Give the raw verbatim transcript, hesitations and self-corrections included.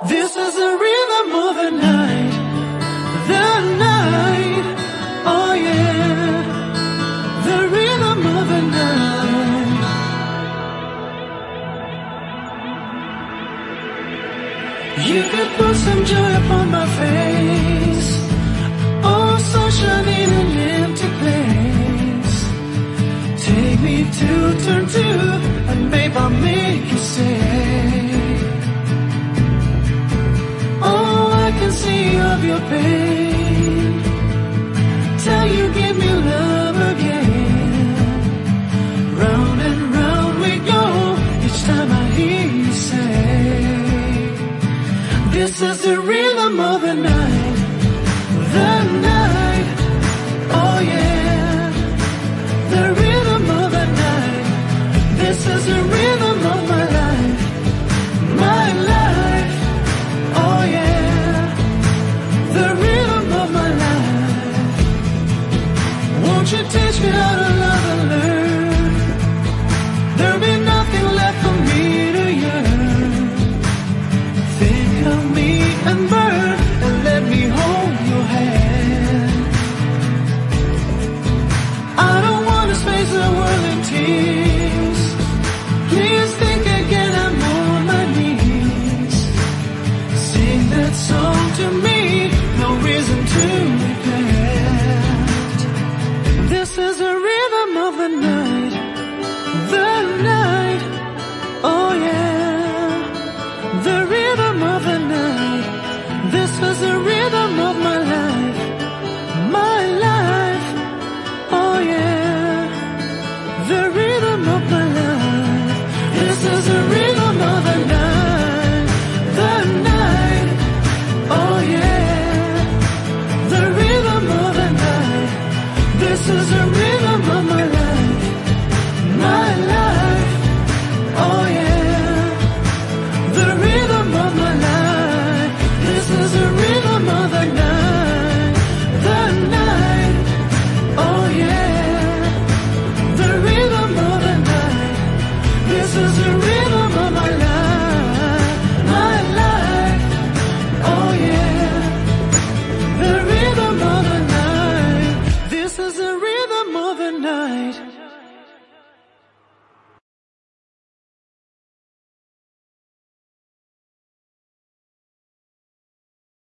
This is the rhythm of the night, the night, oh yeah, the rhythm of the night. You could put some joy upon my face, oh sunshine in an empty place. Take me to turn two, and babe I'll make you stay. See of your pain, till you give me love again. Round and round we go, each time I hear you say, this is the rhythm of the night, the night, oh yeah, the rhythm of the night. This is the rhythm